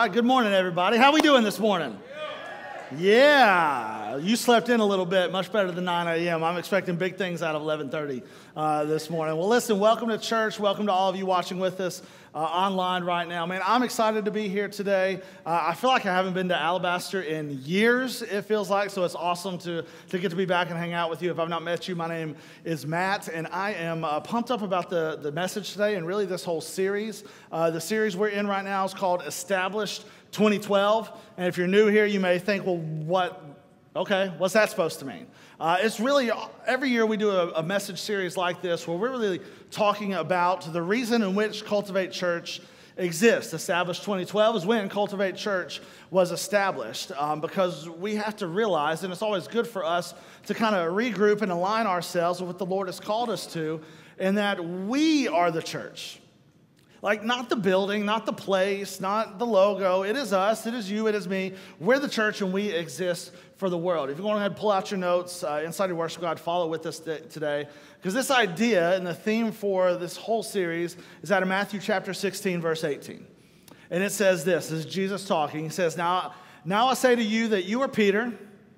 right, good morning, everybody. How we doing this morning? Yeah, you slept in a little bit, much better than 9 a.m. I'm expecting big things out of 11:30 this morning. Well, listen, welcome to church. Welcome to all of you watching with us online right now. Man, I'm excited to be here today. I feel like I haven't been to Alabaster in years, it feels like, so it's awesome to get to be back and hang out with you. If I've not met you, my name is Matt, and I am pumped up about the message today and really this whole series. The series we're in right now is called Established 2012, and if you're new here, you may think, well, what's that supposed to mean? It's really, every year we do a message series like this where we're really talking about the reason in which Cultivate Church exists. Established 2012 is when Cultivate Church was established, because we have to realize, and it's always good for us to kind of regroup and align ourselves with what the Lord has called us to, and that we are the church. Like, not the building, not the place, not the logo. It is us, it is you, it is me. We're the church, and we exist for the world. If you want to go ahead and pull out your notes, inside your worship God, follow with us today. Because this idea and the theme for this whole series is out of Matthew chapter 16, verse 18. And it says this is Jesus talking. He says, Now I say to you that you are Peter,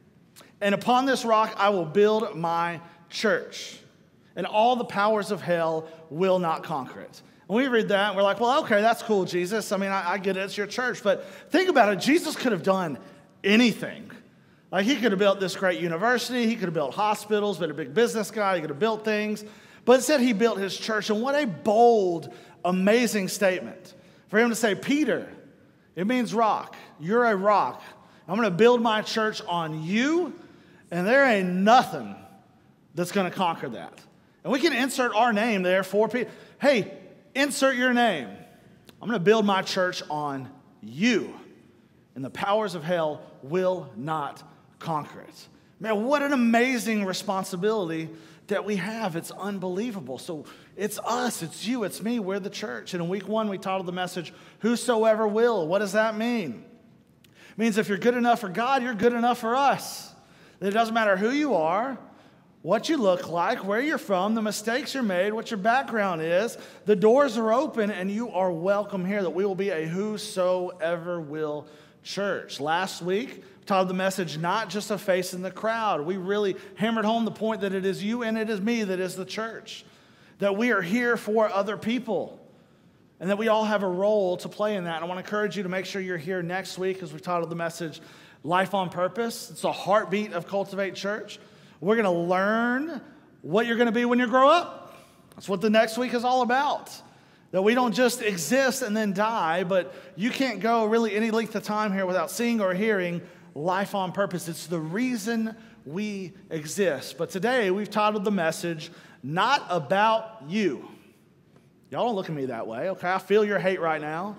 and upon this rock I will build my church, and all the powers of hell will not conquer it. And we read that, and we're like, well, okay, that's cool, Jesus. I mean, I get it, it's your church. But think about it, Jesus could have done anything. Like, he could have built this great university, he could have built hospitals, been a big business guy, he could have built things. But instead, he built his church, and what a bold, amazing statement. For him to say, Peter, it means rock. You're a rock. I'm going to build my church on you, and there ain't nothing that's going to conquer that. And we can insert our name there for Peter. Hey, insert your name. I'm going to build my church on you, and the powers of hell will not conquer it. Man, what an amazing responsibility that we have. It's unbelievable. So it's us, it's you, it's me, we're the church. And in week 1, we titled the message, Whosoever Will. What does that mean? It means if you're good enough for God, you're good enough for us. It doesn't matter who you are, what you look like, where you're from, the mistakes you're made, what your background is. The doors are open and you are welcome here, that we will be a whosoever will church. Last week, we titled the message, Not Just a Face in the Crowd. We really hammered home the point that it is you and it is me that is the church. That we are here for other people. And that we all have a role to play in that. And I want to encourage you to make sure you're here next week, as we titled the message, Life on Purpose. It's the heartbeat of Cultivate Church. We're going to learn what you're going to be when you grow up. That's what the next week is all about. That we don't just exist and then die, but you can't go really any length of time here without seeing or hearing life on purpose. It's the reason we exist. But today we've titled the message, Not About You. Y'all don't look at me that way, okay? I feel your hate right now.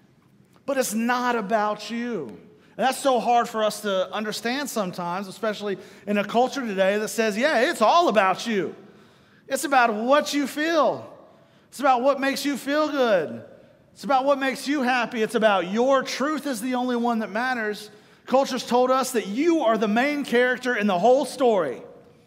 But it's not about you. And that's so hard for us to understand sometimes, especially in a culture today that says, yeah, it's all about you. It's about what you feel. It's about what makes you feel good. It's about what makes you happy. It's about your truth is the only one that matters. Culture's told us that you are the main character in the whole story.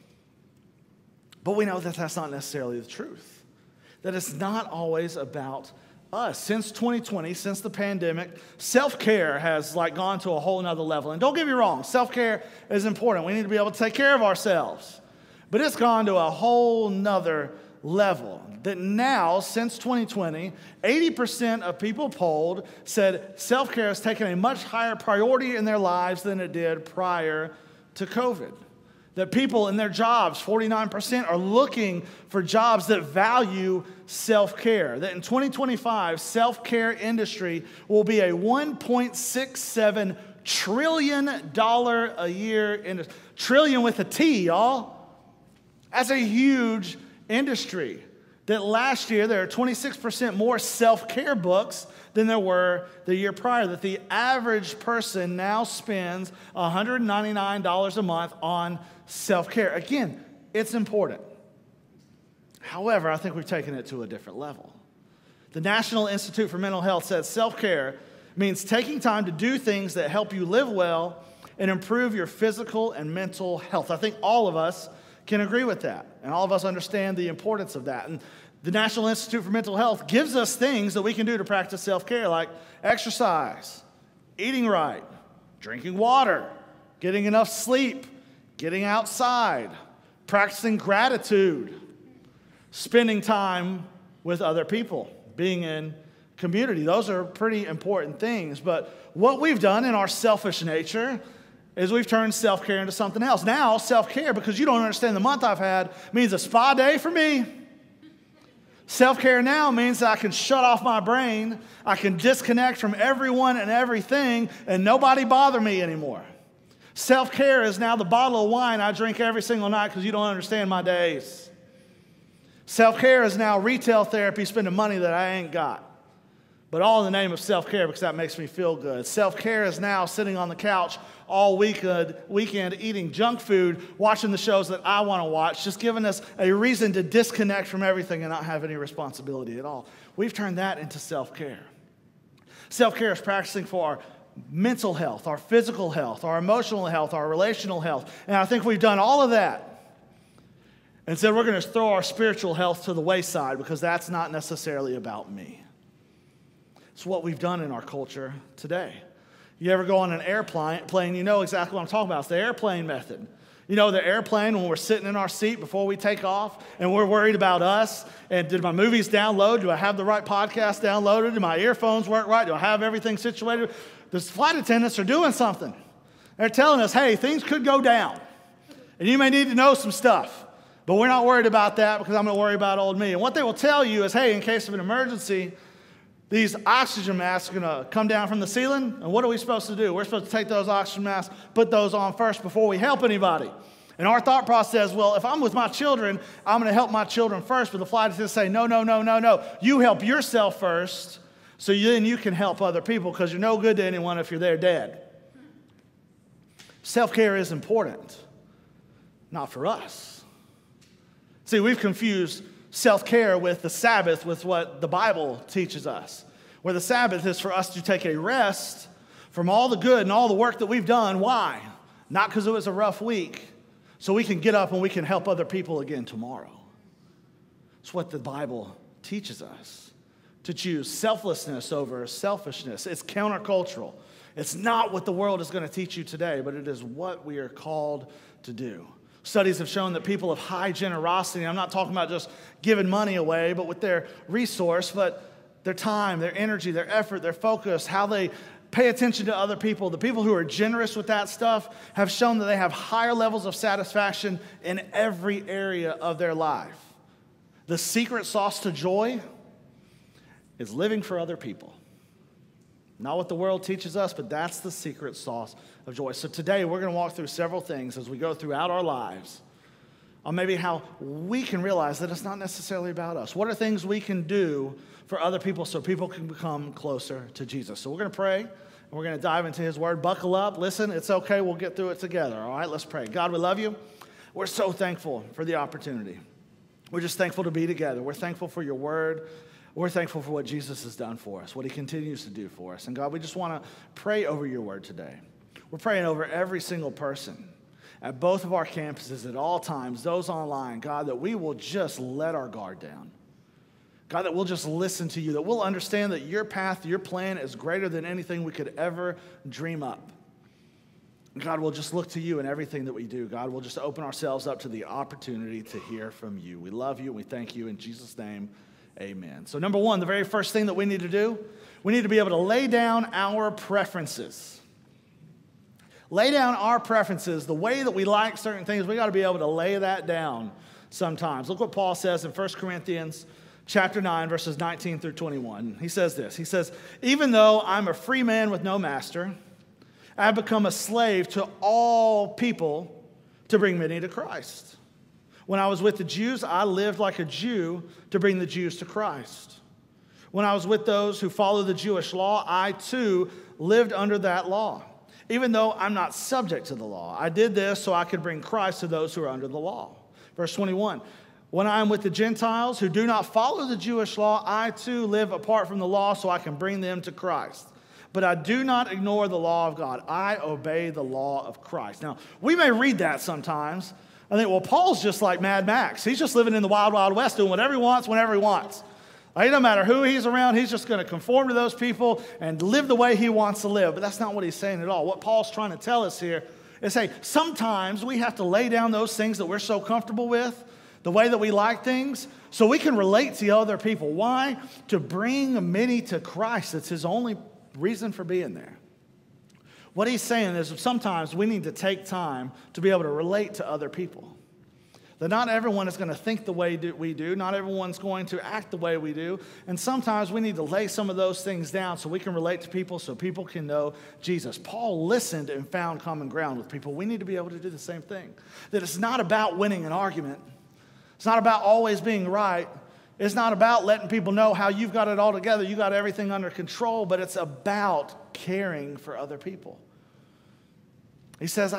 But we know that that's not necessarily the truth. That it's not always about us. Since 2020, since the pandemic, self-care has gone to a whole nother level. And don't get me wrong, self-care is important. We need to be able to take care of ourselves. But it's gone to a whole nother level. That now, since 2020, 80% of people polled said self-care has taken a much higher priority in their lives than it did prior to COVID. That people in their jobs, 49%, are looking for jobs that value self-care. That in 2025, self-care industry will be a $1.67 trillion a year industry. Trillion with a T, y'all. That's a huge industry. That last year, there are 26% more self-care books than there were the year prior. That the average person now spends $199 a month on self-care. Again, it's important. However, I think we've taken it to a different level. The National Institute for Mental Health says self-care means taking time to do things that help you live well and improve your physical and mental health. I think all of us can agree with that, and all of us understand the importance of that. And the National Institute for Mental Health gives us things that we can do to practice self-care, like exercise, eating right, drinking water, getting enough sleep, getting outside, practicing gratitude, spending time with other people, being in community. Those are pretty important things. But what we've done in our selfish nature is we've turned self-care into something else. Now, self-care, because you don't understand the month I've had, means a spa day for me. Self-care now means that I can shut off my brain, I can disconnect from everyone and everything, and nobody bother me anymore. Self-care is now the bottle of wine I drink every single night because you don't understand my days. Self-care is now retail therapy, spending money that I ain't got. But all in the name of self-care because that makes me feel good. Self-care is now sitting on the couch all weekend eating junk food, watching the shows that I want to watch, just giving us a reason to disconnect from everything and not have any responsibility at all. We've turned that into self-care. Self-care is practicing for our mental health, our physical health, our emotional health, our relational health. And I think we've done all of that. And so we're going to throw our spiritual health to the wayside because that's not necessarily about me. It's what we've done in our culture today. You ever go on an airplane, you know exactly what I'm talking about. It's the airplane method. You know, the airplane, when we're sitting in our seat before we take off and we're worried about us, and did my movies download? Do I have the right podcast downloaded? Do my earphones work right? Do I have everything situated? The flight attendants are doing something. They're telling us, hey, things could go down, and you may need to know some stuff. But we're not worried about that because I'm going to worry about old me. And what they will tell you is, hey, in case of an emergency, these oxygen masks are going to come down from the ceiling, and what are we supposed to do? We're supposed to take those oxygen masks, put those on first before we help anybody. And our thought process, well, if I'm with my children, I'm going to help my children first, but the flight attendants say, no. You help yourself first, so then you can help other people because you're no good to anyone if you're there dead. Self-care is important, not for us. See, we've confused self-care with the Sabbath, with what the Bible teaches us, where the Sabbath is for us to take a rest from all the good and all the work that we've done. Why? Not because it was a rough week, so we can get up and we can help other people again tomorrow. It's what the Bible teaches us, to choose selflessness over selfishness. It's countercultural. It's not what the world is going to teach you today, but it is what we are called to do. Studies have shown that people of high generosity, I'm not talking about just giving money away, but with their resource, but their time, their energy, their effort, their focus, how they pay attention to other people, the people who are generous with that stuff have shown that they have higher levels of satisfaction in every area of their life. The secret sauce to joy is living for other people. Not what the world teaches us, but that's the secret sauce of joy. So today we're going to walk through several things as we go throughout our lives on maybe how we can realize that it's not necessarily about us. What are things we can do for other people so people can become closer to Jesus? So we're going to pray, and we're going to dive into his word. Buckle up. Listen, it's okay. We'll get through it together. All right, let's pray. God, we love you. We're so thankful for the opportunity. We're just thankful to be together. We're thankful for your word. We're thankful for what Jesus has done for us, what he continues to do for us. And God, we just want to pray over your word today. We're praying over every single person at both of our campuses at all times, those online, God, that we will just let our guard down. God, that we'll just listen to you, that we'll understand that your path, your plan is greater than anything we could ever dream up. God, we'll just look to you in everything that we do. God, we'll just open ourselves up to the opportunity to hear from you. We love you and we thank you in Jesus' name. Amen. So number one, the very first thing that we need to do, we need to be able to lay down our preferences. Lay down our preferences, the way that we like certain things. We got to be able to lay that down sometimes. Look what Paul says in 1 Corinthians chapter 9, verses 19 through 21. He says this. He says, even though I'm a free man with no master, I have become a slave to all people to bring many to Christ. When I was with the Jews, I lived like a Jew to bring the Jews to Christ. When I was with those who follow the Jewish law, I too lived under that law. Even though I'm not subject to the law, I did this so I could bring Christ to those who are under the law. Verse 21, when I am with the Gentiles who do not follow the Jewish law, I too live apart from the law so I can bring them to Christ. But I do not ignore the law of God. I obey the law of Christ. Now, we may read that sometimes. I think, well, Paul's just like Mad Max. He's just living in the wild, wild west, doing whatever he wants, whenever he wants. It doesn't matter who he's around, he's just going to conform to those people and live the way he wants to live. But that's not what he's saying at all. What Paul's trying to tell us here is, hey, sometimes we have to lay down those things that we're so comfortable with, the way that we like things, so we can relate to other people. Why? To bring many to Christ. It's his only reason for being there. What he's saying is sometimes we need to take time to be able to relate to other people. That not everyone is going to think the way we do. Not everyone's going to act the way we do. And sometimes we need to lay some of those things down so we can relate to people, so people can know Jesus. Paul listened and found common ground with people. We need to be able to do the same thing. That it's not about winning an argument. It's not about always being right. It's not about letting people know how you've got it all together. You got everything under control. But it's about caring for other people. He says,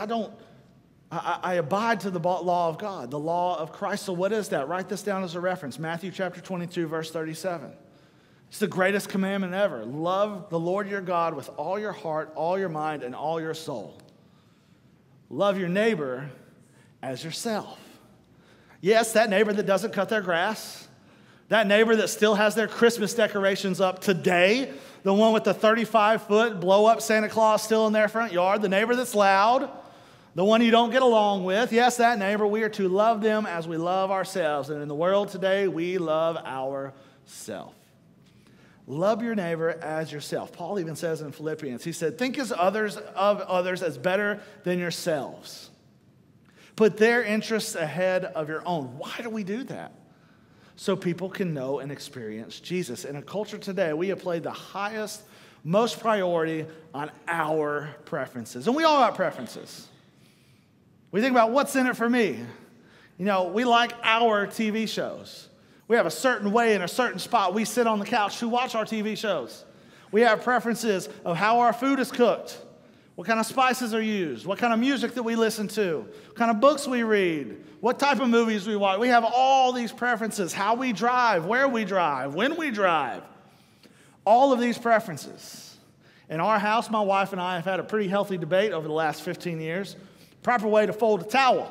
I abide to the law of God, the law of Christ. So what is that? Write this down as a reference. Matthew chapter 22, verse 37. It's the greatest commandment ever. Love the Lord your God with all your heart, all your mind, and all your soul. Love your neighbor as yourself. Yes, that neighbor that doesn't cut their grass. That neighbor that still has their Christmas decorations up today. The one with the 35-foot blow-up Santa Claus still in their front yard. The neighbor that's loud. The one you don't get along with. Yes, that neighbor. We are to love them as we love ourselves. And in the world today, we love ourselves. Love your neighbor as yourself. Paul even says in Philippians, he said, think of others as better than yourselves. Put their interests ahead of your own. Why do we do that? So people can know and experience Jesus. In a culture today, we have played the highest, most priority on our preferences. And we all got preferences. We think about what's in it for me. You know, we like our TV shows. We have a certain way in a certain spot. We sit on the couch to watch our TV shows. We have preferences of how our food is cooked, what kind of spices are used, what kind of music that we listen to, what kind of books we read, what type of movies we watch. We have all these preferences, how we drive, where we drive, when we drive. All of these preferences. In our house, my wife and I have had a pretty healthy debate over the last 15 years. Proper way to fold a towel.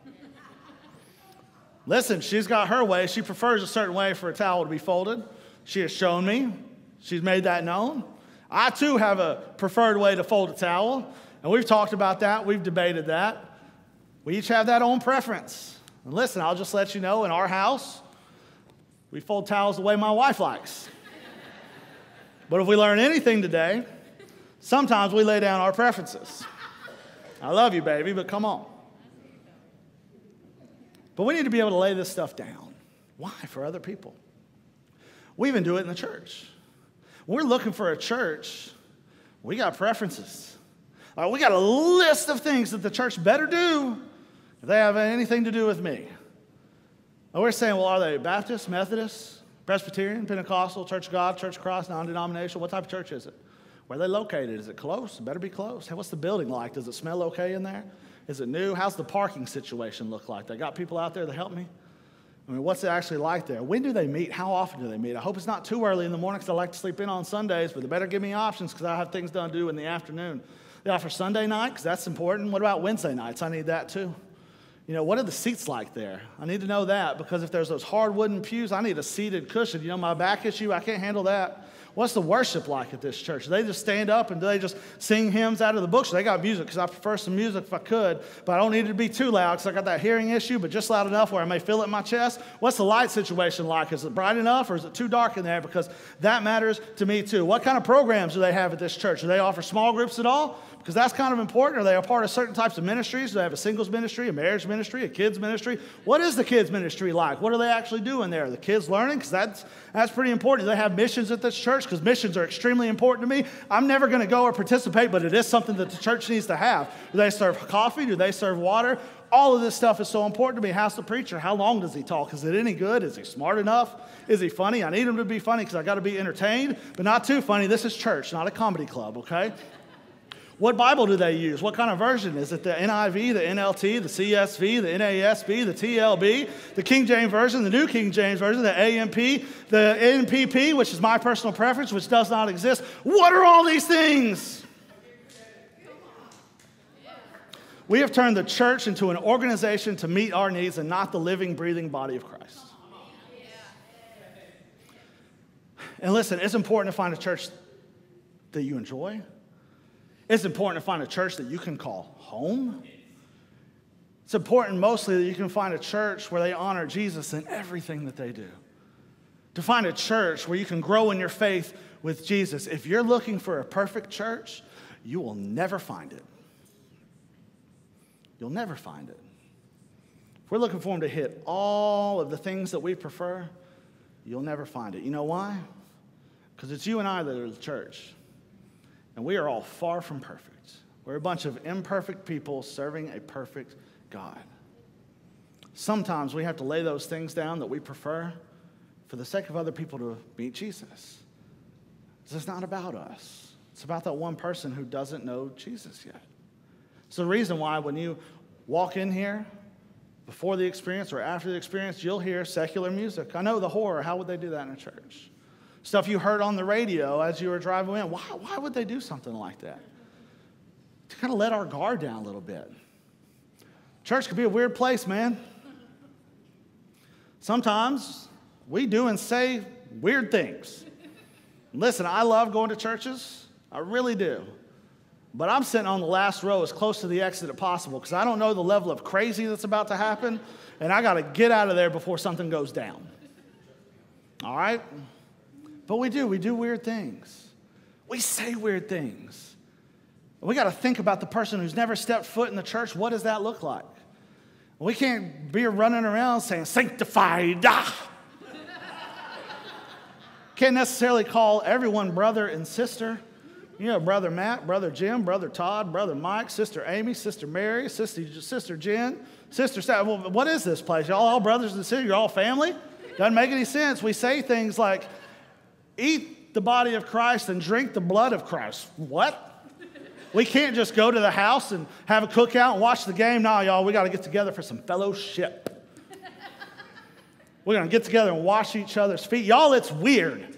Listen, she's got her way. She prefers a certain way for a towel to be folded. She has shown me. She's made that known. I, too, have a preferred way to fold a towel. And we've talked about that. We've debated that. We each have that own preference. And listen, I'll just let you know, in our house, we fold towels the way my wife likes. But if we learn anything today, sometimes we lay down our preferences. I love you, baby, but come on. But we need to be able to lay this stuff down. Why? For other people. We even do it in the church. When we're looking for a church, we got preferences. We got a list of things that the church better do if they have anything to do with me. And we're saying, well, are they Baptist, Methodist, Presbyterian, Pentecostal, Church of God, Church of Christ, non-denominational? What type of church is it? Where are they located? Is it close? It better be close. Hey, what's the building like? Does it smell okay in there? Is it new? How's the parking situation look like? They got people out there to help me? I mean, what's it actually like there? When do they meet? How often do they meet? I hope it's not too early in the morning because I like to sleep in on Sundays, but they better give me options because I have things to do in the afternoon. They offer Sunday night because that's important. What about Wednesday nights? I need that too. You know, what are the seats like there? I need to know that because if there's those hard wooden pews, I need a seated cushion. You know, my back issue, I can't handle that. What's the worship like at this church? Do they just stand up and do they just sing hymns out of the books? They got music because I prefer some music if I could, but I don't need it to be too loud because I got that hearing issue, but just loud enough where I may feel it in my chest. What's the light situation like? Is it bright enough or is it too dark in there? Because that matters to me too. What kind of programs do they have at this church? Do they offer small groups at all? Because that's kind of important. Are they a part of certain types of ministries? Do they have a singles ministry, a marriage ministry, a kids ministry? What is the kids ministry like? What are they actually doing there? Are the kids learning? Because that's pretty important. Do they have missions at this church? Because missions are extremely important to me. I'm never going to go or participate, but it is something that the church needs to have. Do they serve coffee? Do they serve water? All of this stuff is so important to me. How's the preacher? How long does he talk? Is it any good? Is he smart enough? Is he funny? I need him to be funny because I got to be entertained, but not too funny. This is church, not a comedy club, okay? What Bible do they use? What kind of version? Is it the NIV, the NLT, the CSV, the NASB, the TLB, the King James Version, the New King James Version, the AMP, the NPP, which is my personal preference, which does not exist? What are all these things? We have turned the church into an organization to meet our needs and not the living, breathing body of Christ. And listen, it's important to find a church that you enjoy. It's important to find a church that you can call home. It's important mostly that you can find a church where they honor Jesus in everything that they do. To find a church where you can grow in your faith with Jesus. If you're looking for a perfect church, you will never find it. You'll never find it. If we're looking for them to hit all of the things that we prefer, you'll never find it. You know why? Because it's you and I that are the church. And we are all far from perfect. We're a bunch of imperfect people serving a perfect God. Sometimes we have to lay those things down that we prefer for the sake of other people to meet Jesus. This is not about us. It's about that one person who doesn't know Jesus yet. It's the reason why when you walk in here, before the experience or after the experience, you'll hear secular music. I know the horror. How would they do that in a church? Stuff you heard on the radio as you were driving in. Why would they do something like that? To kind of let our guard down a little bit. Church can be a weird place, man. Sometimes we do and say weird things. Listen, I love going to churches. I really do. But I'm sitting on the last row as close to the exit as possible because I don't know the level of crazy that's about to happen, and I got to get out of there before something goes down. All right? But we do weird things. We say weird things. We got to think about the person who's never stepped foot in the church. What does that look like? We can't be running around saying, sanctified. Can't necessarily call everyone brother and sister. You know, Brother Matt, Brother Jim, Brother Todd, Brother Mike, Sister Amy, Sister Mary, Sister Jen, Sister Sarah. Well, what is this place? Y'all all brothers and sisters? You're all family? Doesn't make any sense. We say things like, eat the body of Christ and drink the blood of Christ. What? We can't just go to the house and have a cookout and watch the game. No, y'all, we got to get together for some fellowship. We're going to get together and wash each other's feet. Y'all, it's weird.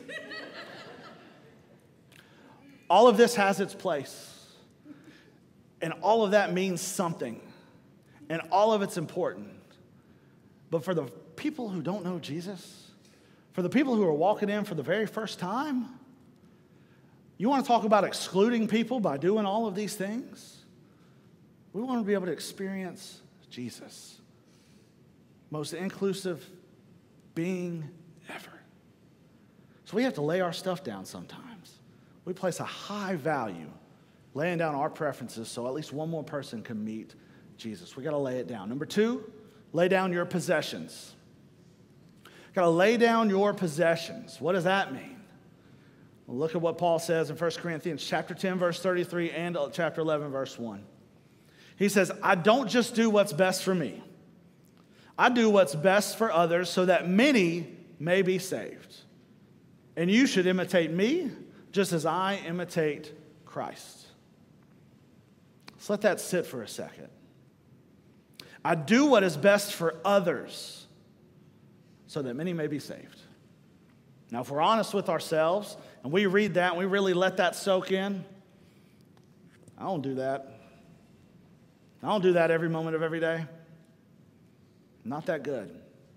All of this has its place. And all of that means something. And all of it's important. But for the people who don't know Jesus, for the people who are walking in for the very first time, you want to talk about excluding people by doing all of these things? We want to be able to experience Jesus. Most inclusive being ever. So we have to lay our stuff down sometimes. We place a high value laying down our preferences so at least one more person can meet Jesus. We got to lay it down. Number 2, lay down your possessions. Got to lay down your possessions. What does that mean? Well, look at what Paul says in 1 Corinthians chapter 10, verse 33 and chapter 11, verse 1. He says, I don't just do what's best for me. I do what's best for others so that many may be saved. And you should imitate me just as I imitate Christ. Let's let that sit for a second. I do what is best for others so that many may be saved. Now, if we're honest with ourselves and we read that and we really let that soak in, I don't do that. I don't do that every moment of every day. Not that good.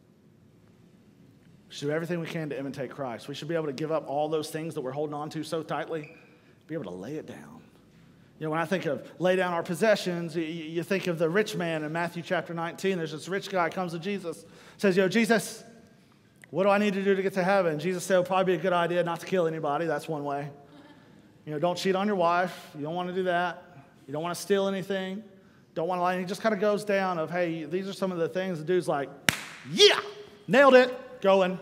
We should do everything we can to imitate Christ. We should be able to give up all those things that we're holding on to so tightly, be able to lay it down. You know, when I think of lay down our possessions, you think of the rich man in Matthew chapter 19. There's this rich guy comes to Jesus, says, yo, Jesus, what do I need to do to get to heaven? Jesus said, it would probably be a good idea not to kill anybody. That's one way. You know, don't cheat on your wife. You don't want to do that. You don't want to steal anything. Don't want to lie. And he just kind of goes down of, hey, these are some of the things. The dude's like, yeah, nailed it, going.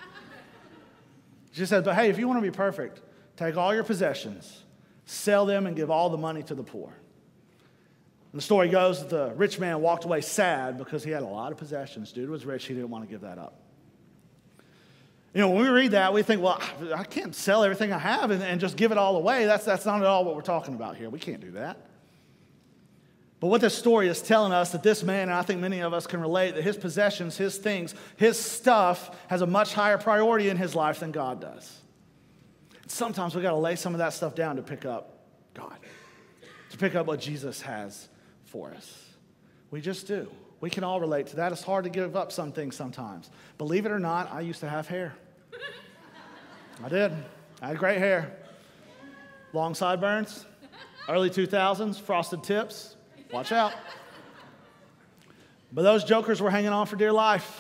She said, but hey, if you want to be perfect, take all your possessions, sell them, and give all the money to the poor. And the story goes that the rich man walked away sad because he had a lot of possessions. Dude was rich. He didn't want to give that up. You know, when we read that, we think, well, I can't sell everything I have and just give it all away. That's not at all what we're talking about here. We can't do that. But what this story is telling us that this man, and I think many of us can relate, that his possessions, his things, his stuff has a much higher priority in his life than God does. Sometimes we got to lay some of that stuff down to pick up God, to pick up what Jesus has for us. We just do. We can all relate to that. It's hard to give up some things sometimes. Believe it or not, I used to have hair. I did. I had great hair. Long sideburns. Early 2000s, frosted tips. Watch out. But those jokers were hanging on for dear life.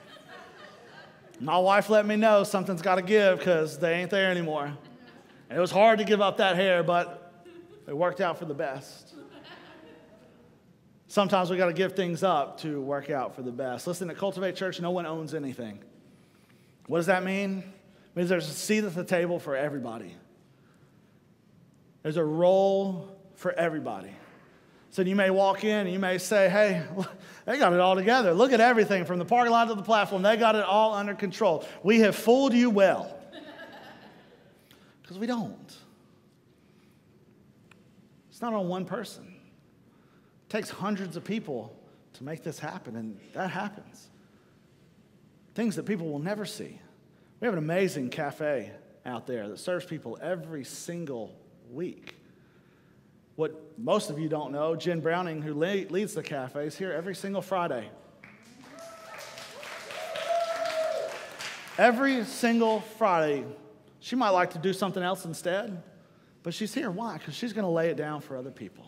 My wife let me know something's got to give because they ain't there anymore. And it was hard to give up that hair, but it worked out for the best. Sometimes we got to give things up to work out for the best. Listen, at Cultivate Church, no one owns anything. What does that mean? It means there's a seat at the table for everybody. There's a role for everybody. So you may walk in and you may say, hey, they got it all together. Look at everything from the parking lot to the platform. They got it all under control. We have fooled you well. Because we don't. It's not on one person. It takes hundreds of people to make this happen, and that happens. Things that people will never see. We have an amazing cafe out there that serves people every single week. What most of you don't know, Jen Browning, who leads the cafe, is here every single Friday. Every single Friday. She might like to do something else instead, but she's here. Why? Because she's going to lay it down for other people.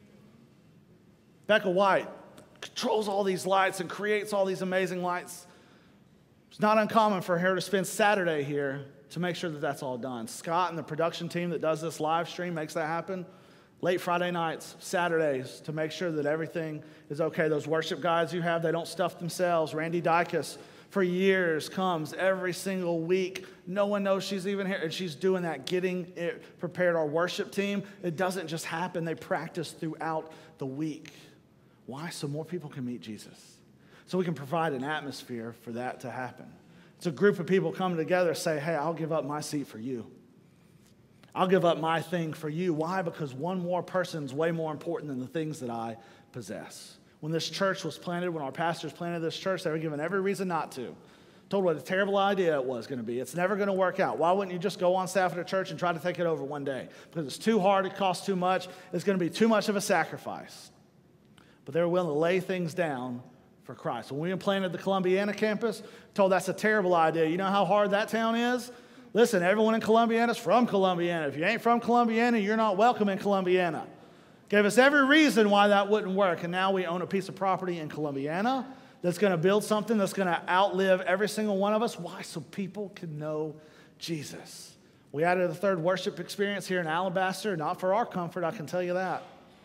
Becca White controls all these lights and creates all these amazing lights. It's not uncommon for her to spend Saturday here to make sure that that's all done. Scott and the production team that does this live stream makes that happen. Late Friday nights, Saturdays, to make sure that everything is okay. Those worship guides you have, they don't stuff themselves. Randy Dykus, for years, comes every single week. No one knows she's even here, and she's doing that, getting it prepared. Our worship team, it doesn't just happen. They practice throughout the week. Why? So more people can meet Jesus. So we can provide an atmosphere for that to happen. It's a group of people coming together and say, hey, I'll give up my seat for you. I'll give up my thing for you. Why? Because one more person's way more important than the things that I possess. When this church was planted, when our pastors planted this church, they were given every reason not to. Told what a terrible idea it was going to be. It's never going to work out. Why wouldn't you just go on staff at a church and try to take it over one day? Because it's too hard, it costs too much, it's going to be too much of a sacrifice. But they were willing to lay things down for Christ. When we planted the Columbiana campus, told that's a terrible idea. You know how hard that town is? Listen, everyone in Columbiana is from Columbiana. If you ain't from Columbiana, you're not welcome in Columbiana. Gave us every reason why that wouldn't work, and now we own a piece of property in Columbiana that's going to build something that's going to outlive every single one of us. Why? So people can know Jesus. We added a third worship experience here in Alabaster, not for our comfort, I can tell you that.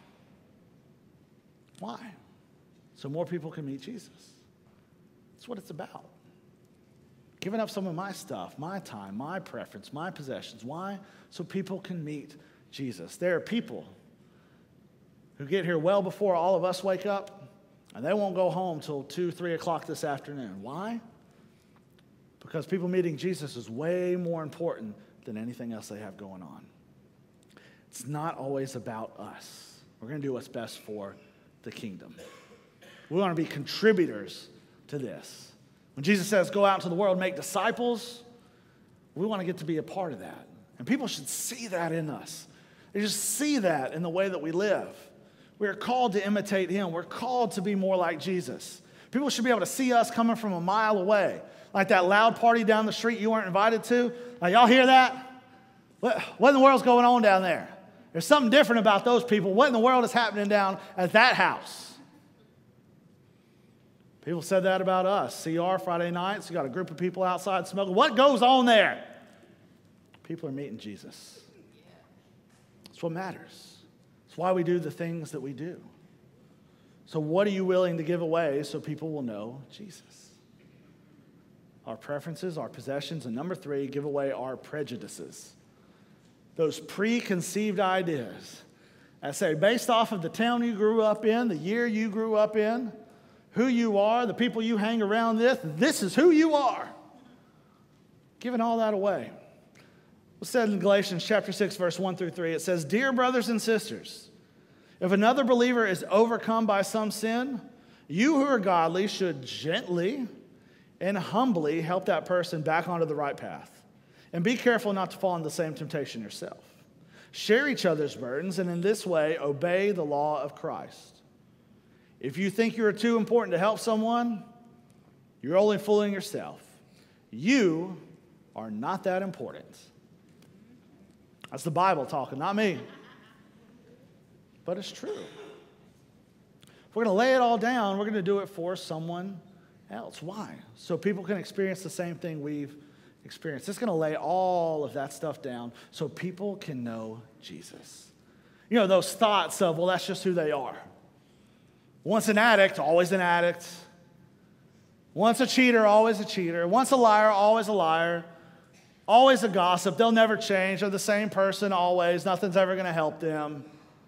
Why? So more people can meet Jesus. That's what it's about. Giving up some of my stuff, my time, my preference, my possessions. Why? So people can meet Jesus. There are people who get here well before all of us wake up, and they won't go home till 2, 3 o'clock this afternoon. Why? Because people meeting Jesus is way more important than anything else they have going on. It's not always about us. We're going to do what's best for the kingdom. We want to be contributors to this. When Jesus says, go out into the world and make disciples, we want to get to be a part of that. And people should see that in us. They just see that in the way that we live. We are called to imitate him. We're called to be more like Jesus. People should be able to see us coming from a mile away. Like that loud party down the street you weren't invited to. Like, y'all hear that? What in the world's going on down there? There's something different about those people. What in the world is happening down at that house? People said that about us. CR Friday nights, you got a group of people outside smoking. What goes on there? People are meeting Jesus. That's what matters. It's why we do the things that we do. So what are you willing to give away so people will know Jesus? Our preferences, our possessions, and number 3, give away our prejudices. Those preconceived ideas. I say, based off of the town you grew up in, the year you grew up in, who you are, the people you hang around with, this is who you are. Giving all that away. What's said in Galatians chapter 6, verse 1 through 3, it says, dear brothers and sisters, if another believer is overcome by some sin, you who are godly should gently and humbly help that person back onto the right path. And be careful not to fall into the same temptation yourself. Share each other's burdens, and in this way, obey the law of Christ. If you think you are too important to help someone, you're only fooling yourself. You are not that important. That's the Bible talking, not me. But it's true. If we're going to lay it all down, we're going to do it for someone else. Why? So people can experience the same thing we've experienced. It's going to lay all of that stuff down so people can know Jesus. You know, those thoughts of, well, that's just who they are. Once an addict, always an addict. Once a cheater, always a cheater. Once a liar, always a liar. Always a gossip. They'll never change. They're the same person always. Nothing's ever going to help them.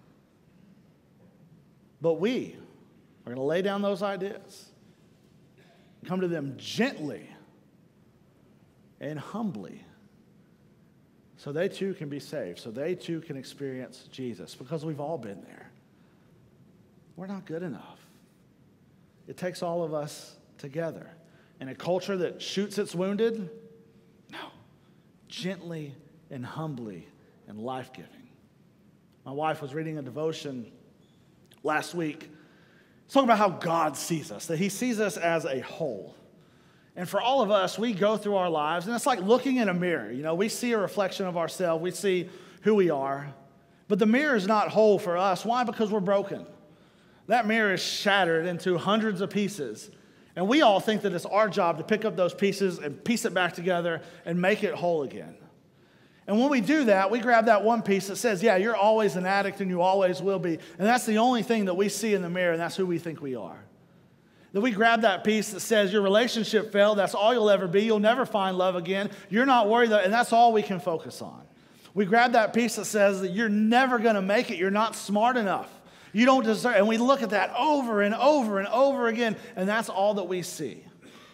But we are going to lay down those ideas. Come to them gently and humbly so they too can be saved, so they too can experience Jesus, because we've all been there. We're not good enough. It takes all of us together. In a culture that shoots its wounded, no, gently and humbly and life-giving. My wife was reading a devotion last week. It's talking about how God sees us, that he sees us as a whole. And for all of us, we go through our lives, and it's like looking in a mirror. You know, we see a reflection of ourselves. We see who we are. But the mirror is not whole for us. Why? Because we're broken. That mirror is shattered into hundreds of pieces. And we all think that it's our job to pick up those pieces and piece it back together and make it whole again. And when we do that, we grab that one piece that says, yeah, you're always an addict and you always will be. And that's the only thing that we see in the mirror, and that's who we think we are. That we grab that piece that says your relationship failed, that's all you'll ever be, you'll never find love again, you're not worried, and that's all we can focus on. We grab that piece that says that you're never going to make it, you're not smart enough, you don't deserve, and we look at that over and over and over again, and that's all that we see.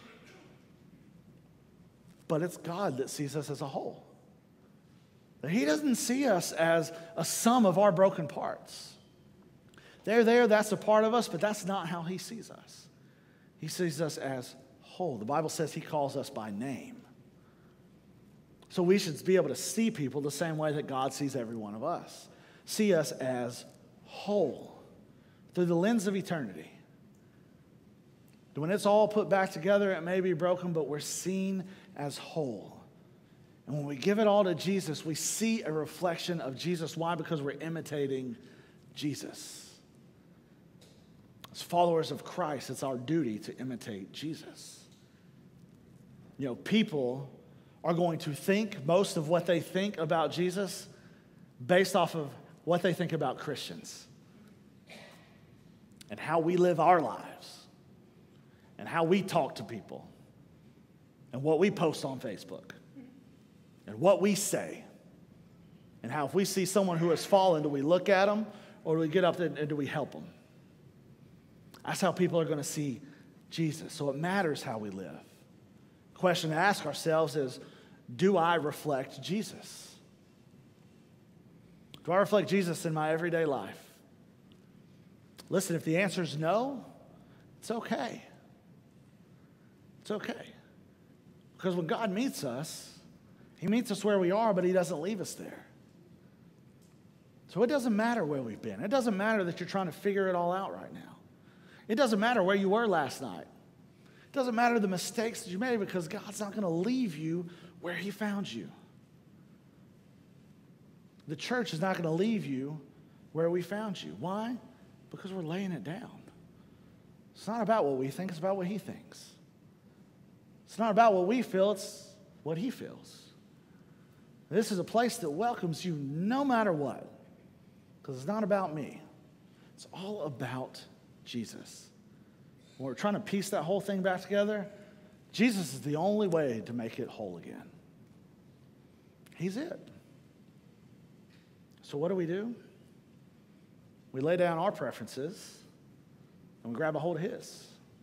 But it's God that sees us as a whole. That he doesn't see us as a sum of our broken parts. They're there, that's a part of us, but that's not how he sees us. He sees us as whole. The Bible says he calls us by name. So we should be able to see people the same way that God sees every one of us. See us as whole through the lens of eternity. When it's all put back together, it may be broken, but we're seen as whole. And when we give it all to Jesus, we see a reflection of Jesus. Why? Because we're imitating Jesus. As followers of Christ, it's our duty to imitate Jesus. You know, people are going to think most of what they think about Jesus based off of what they think about Christians and how we live our lives and how we talk to people and what we post on Facebook and what we say and how if we see someone who has fallen, do we look at them or do we get up and do we help them? That's how people are going to see Jesus. So it matters how we live. The question to ask ourselves is, do I reflect Jesus? Do I reflect Jesus in my everyday life? Listen, if the answer is no, it's okay. It's okay. Because when God meets us, he meets us where we are, but he doesn't leave us there. So it doesn't matter where we've been. It doesn't matter that you're trying to figure it all out right now. It doesn't matter where you were last night. It doesn't matter the mistakes that you made, because God's not going to leave you where he found you. The church is not going to leave you where we found you. Why? Because we're laying it down. It's not about what we think, it's about what he thinks. It's not about what we feel, it's what he feels. This is a place that welcomes you no matter what, because it's not about me. It's all about Jesus. When we're trying to piece that whole thing back together, Jesus is the only way to make it whole again. He's it. So what do? We lay down our preferences and we grab a hold of his.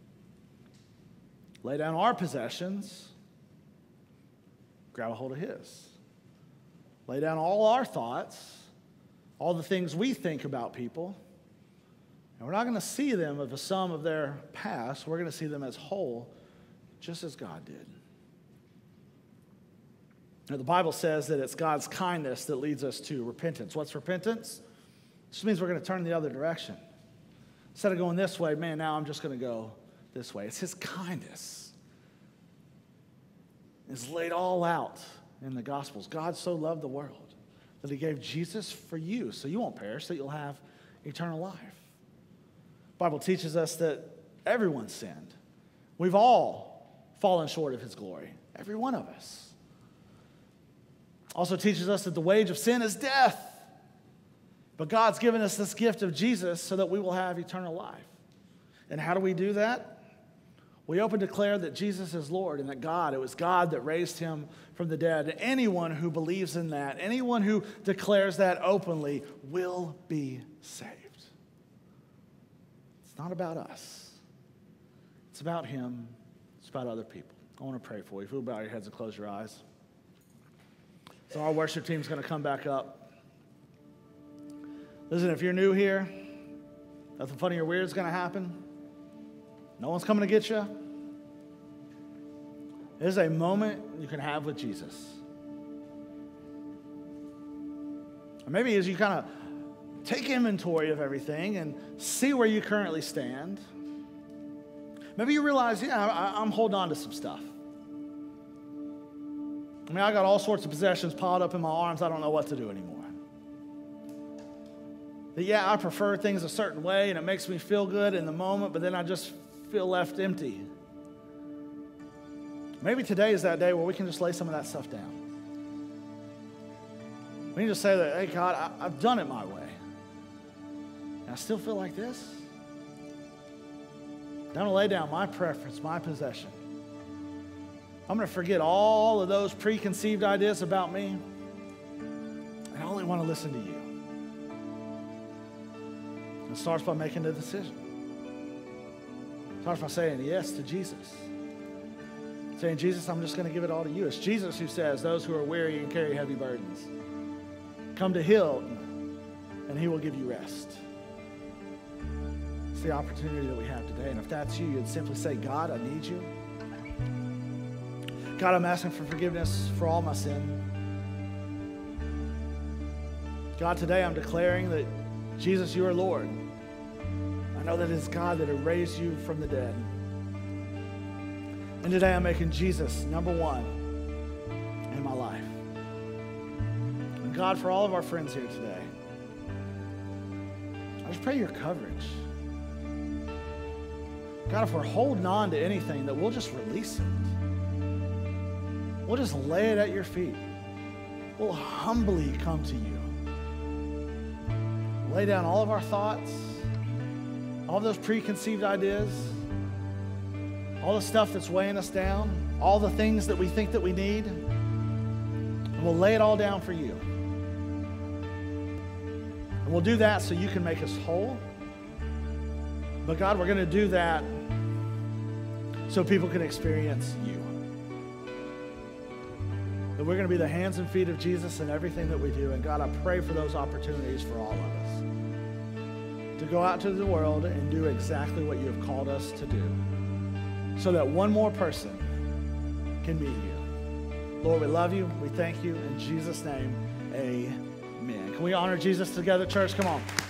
Lay down our possessions, grab a hold of his. Lay down all our thoughts, all the things we think about people, and we're not going to see them as a sum of their past. We're going to see them as whole, just as God did. Now, the Bible says that it's God's kindness that leads us to repentance. What's repentance? It just means we're going to turn the other direction. Instead of going this way, man, now I'm just going to go this way. It's his kindness. is laid all out in the Gospels. God so loved the world that he gave Jesus for you, so you won't perish, that you'll have eternal life. The Bible teaches us that everyone sinned. We've all fallen short of his glory, every one of us. Also teaches us that the wage of sin is death. But God's given us this gift of Jesus so that we will have eternal life. And how do we do that? We open declare that Jesus is Lord and that it was God that raised him from the dead. And anyone who believes in that, anyone who declares that openly will be saved. It's not about us. It's about him. It's about other people. I want to pray for you. If you'll bow your heads and close your eyes. So our worship team's going to come back up. Listen, if you're new here, nothing funny or weird is going to happen. No one's coming to get you. There's a moment you can have with Jesus. Or maybe as you kind of take inventory of everything and see where you currently stand, maybe you realize, I'm holding on to some stuff. I mean, I got all sorts of possessions piled up in my arms. I don't know what to do anymore. That, I prefer things a certain way, and it makes me feel good in the moment, but then I just feel left empty. Maybe today is that day where we can just lay some of that stuff down. We can just say that, hey, God, I've done it my way. And I still feel like this. I'm going to lay down my preference, my possession. I'm going to forget all of those preconceived ideas about me, and I only want to listen to you. It starts by making a decision. It starts by saying yes to Jesus. Saying, Jesus, I'm just going to give it all to you. It's Jesus who says, those who are weary and carry heavy burdens, come to him, and he will give you rest. It's the opportunity that we have today. And if that's you, you'd simply say, God, I need you. God, I'm asking for forgiveness for all my sin. God, today I'm declaring that, Jesus, you are Lord. I know that it's God that has raised you from the dead. And today I'm making Jesus number one in my life. And God, for all of our friends here today, I just pray your coverage. God, if we're holding on to anything, that we'll just release it. We'll just lay it at your feet. We'll humbly come to you. Lay down all of our thoughts, all of those preconceived ideas, all the stuff that's weighing us down, all the things that we think that we need, and we'll lay it all down for you. And we'll do that so you can make us whole. But God, we're going to do that so people can experience you. That we're going to be the hands and feet of Jesus in everything that we do. And God, I pray for those opportunities for all of us to go out to the world and do exactly what you have called us to do so that one more person can meet you. Lord, we love you. We thank you. In Jesus' name, amen. Can we honor Jesus together, church? Come on.